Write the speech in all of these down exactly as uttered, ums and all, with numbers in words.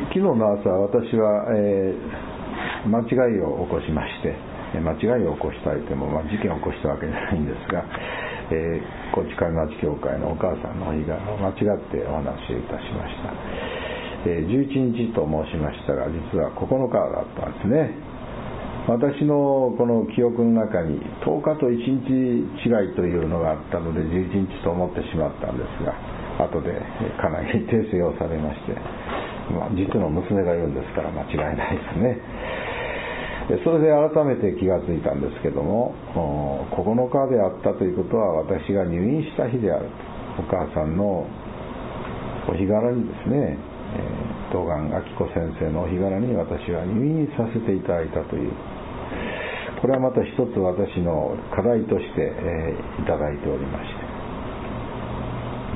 昨日の朝、私は、えー、間違いを起こしまして、間違いを起こしたいというのも、まあ、事件を起こしたわけじゃないんですが、えー、高知上町教会のお母さんのお日柄を間違ってお話をいたしました。えー、じゅういちにちと申しましたが、実はここのかだったんですね。私のこの記憶の中にとおかといちにち違いというのがあったのでじゅういちにちと思ってしまったんですが、後で家内に訂正をされまして、まあ、実の娘が言うんですから間違いないですね。それで改めて気がついたんですけども、ここのかであったということは私が入院した日であると。お母さんのお日柄にですね、東岸明子先生のお日柄に私は入院させていただいたという、これはまた一つ私の課題として、えー、いただいておりまして、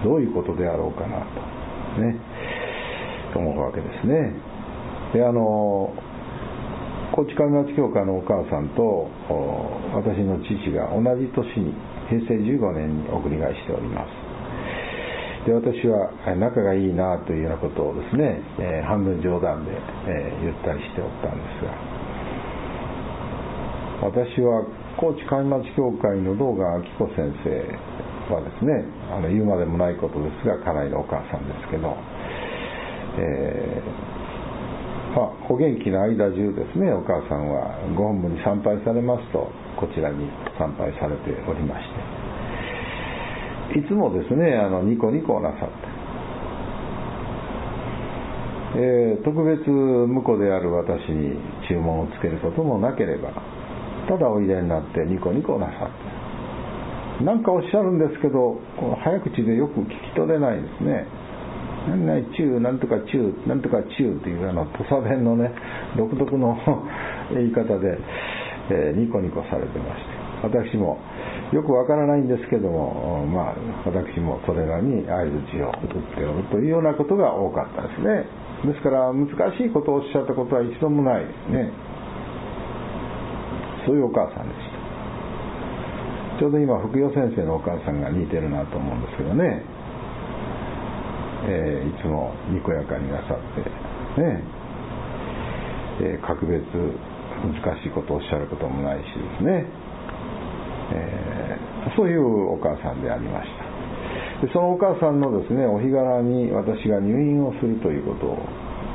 どういうことであろうかなとね思うわけですね。で、あの高知上町教会のお母さんと私の父が同じ年にへいせいじゅうごねんに送り返しております。で、私は仲がいいなというようなことをですね、えー、半分冗談で、えー、言ったりしておったんですが、私は高知上町教会の道願明子先生はですね、あの言うまでもないことですが家内のお母さんですけど、えーまあ、お元気な間中ですね、お母さんはご本部に参拝されますとこちらに参拝されておりまして、いつもですね、あのニコニコなさって、えー、特別婿である私に注文をつけることもなければ、ただおいでになってニコニコなさって、なんかおっしゃるんですけど、この早口でよく聞き取れないですね。なんないチュー、なんとかチュー、なんとかチューというあの土佐弁のね独特の言い方で、えー、ニコニコされてまして、私もよくわからないんですけども、まあ私もそれなりに相槌を打っておるというようなことが多かったですね。ですから難しいことをおっしゃったことは一度もないですね。そういうお母さんでした。ちょうど今福代先生のお母さんが似てるなと思うんですけどね、えー、いつもにこやかになさってね、えー、格別難しいことをおっしゃることもないしですね、えー、そういうお母さんでありました。で、そのお母さんのですねお日柄に私が入院をするということを、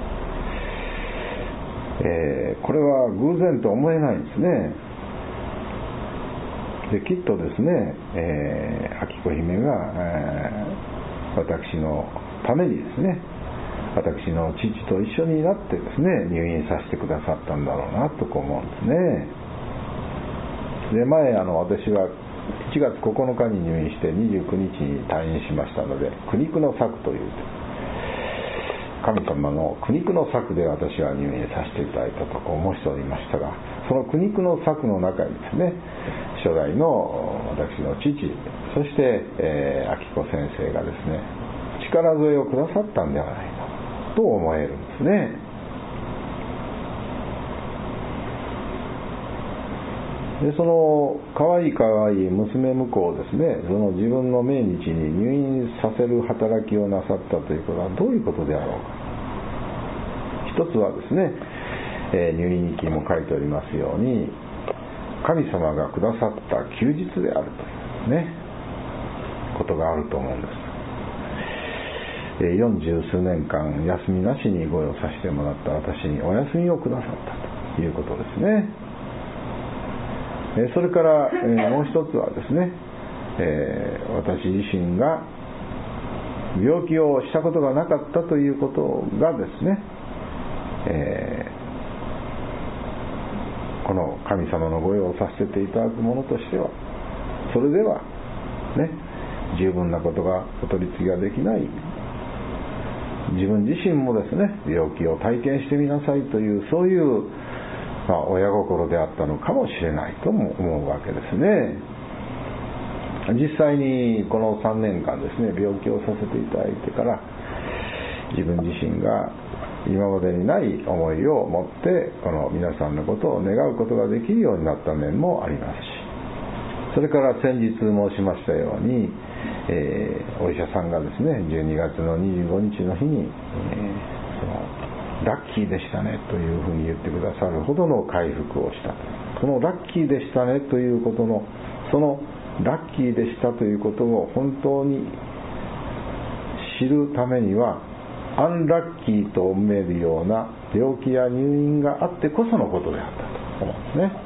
えー、これは偶然と思えないんですね。で、きっとですね、えー、明子姫が、えー、私のためにですね、私の父と一緒になってですね入院させてくださったんだろうなとこう思うんですね。で、前あの私はいちがつここのかに入院してにじゅうくにちに退院しましたので、苦肉の策という神様の苦肉の策で私は入院させていただいたとこう申しておりましたが、その苦肉の策の中にですね、初代の私の父、そして、えー、明子先生がですね力添えをくださったんではないかと思えるんですね。で、そのかわいいかわいい娘婿をですね、その自分の命日に入院させる働きをなさったということはどういうことであろうか。一つはですね、えー、入院日記も書いておりますように、神様がくださった休日であるというねことがあると思うんです。えー、よんじゅうすうねんかん休みなしにご用させてもらった私にお休みをくださったということですね。えー、それから、えー、もう一つはですね、えー、私自身が病気をしたことがなかったということがですね、えーこの神様のご用をさせていただくものとしては、それではね十分なことがお取り次ぎができない、自分自身もですね病気を体験してみなさいという、そういう、まあ、親心であったのかもしれないとも思うわけですね。実際にこのさんねんかんですね病気をさせていただいてから、自分自身が今までにない思いを持ってこの皆さんのことを願うことができるようになった面もありますし、それから先日申しましたように、えー、お医者さんがですねじゅうにがつのにじゅうごにちの日に、えー、そのラッキーでしたねというふうに言ってくださるほどの回復をした。そのラッキーでしたねということの、そのラッキーでしたということを本当に知るためには、アンラッキーと思えるような病気や入院があってこそのことであったと思うんですね。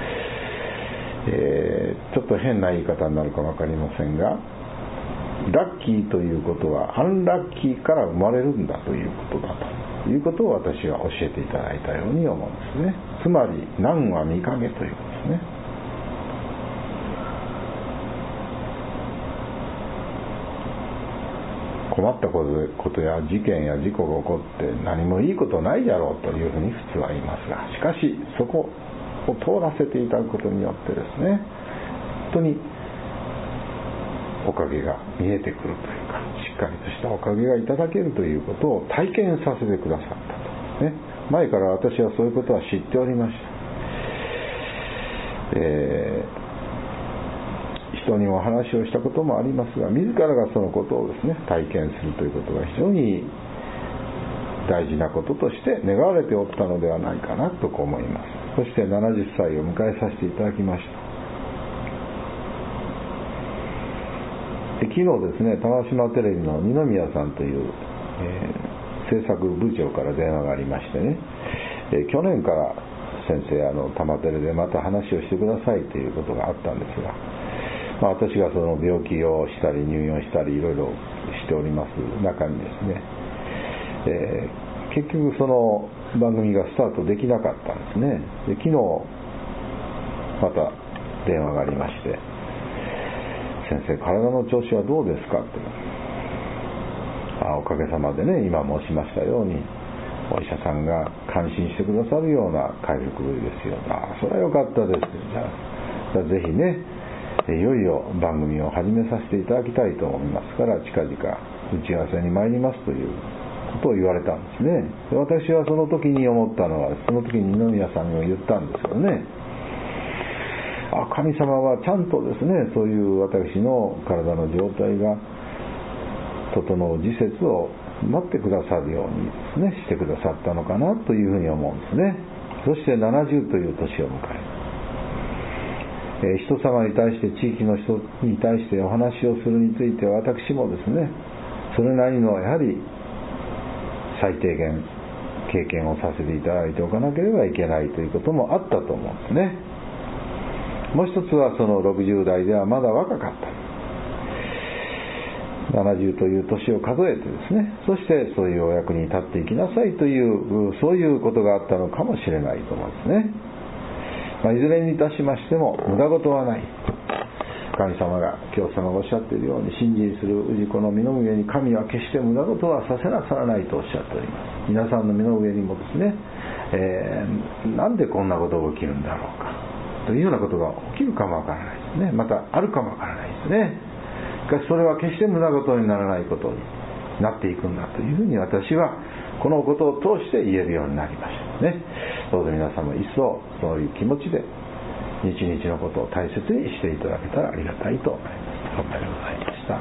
えー、ちょっと変な言い方になるか分かりませんが、ラッキーということはアンラッキーから生まれるんだということだということを私は教えていただいたように思うんですね。つまり難は見かけということですね。困ったことや事件や事故が起こって何もいいことないだろうというふうに普通は言いますが、しかしそこを通らせていただくことによってですね、本当におかげが見えてくるというか、しっかりとしたおかげがいただけるということを体験させてくださったと、ね、前から私はそういうことは知っておりました。えー人にお話をしたこともありますが、自らがそのことをですね体験するということが非常に大事なこととして願われておったのではないかなと思います。そしてななじゅっさいを迎えさせていただきました。昨日ですね、玉島テレビの二宮さんという、えー、制作部長から電話がありましてね、えー、去年から先生あの玉テレでまた話をしてくださいということがあったんですが、まあ、私がその病気をしたり入院をしたりいろいろしております中にですね、えー、結局その番組がスタートできなかったんですね。で昨日また電話がありまして、先生体の調子はどうですかって、あおかげさまでね、今申しましたようにお医者さんが感心してくださるような回復ぶりですよ。あそれはよかったです。じゃあ、じゃあぜひねいよいよ番組を始めさせていただきたいと思いますから、近々打ち合わせに参りますということを言われたんですね。で私はその時に思ったのは、その時に二宮さんが言ったんですけどね、あ神様はちゃんとですね、そういう私の体の状態が整う時節を待ってくださるようにですねしてくださったのかなというふうに思うんですね。そしてななじゅうという年を迎える。人様に対して、地域の人に対してお話をするについては、私もですねそれなりのやはり最低限経験をさせていただいておかなければいけないということもあったと思うんですね。もう一つはそのろくじゅう代ではまだ若かった、ななじゅうという年を数えてですね、そしてそういうお役に立っていきなさいというそういうことがあったのかもしれないと思うんですね。まあ、いずれにいたしましても無駄事はない。神様が教祖様がおっしゃっているように、信心する氏子の身の上に神は決して無駄事はさせなさらないとおっしゃっております。皆さんの身の上にもですね、えー、なんでこんなことが起きるんだろうかというようなことが起きるかもわからないですね。またあるかもわからないですね。しかしそれは決して無駄事にならないことになっていくんだというふうに私はこのことを通して言えるようになりましたね。どうぞ皆さんも一層そういう気持ちで日々のことを大切にしていただけたらありがたいと思います。おはようございました。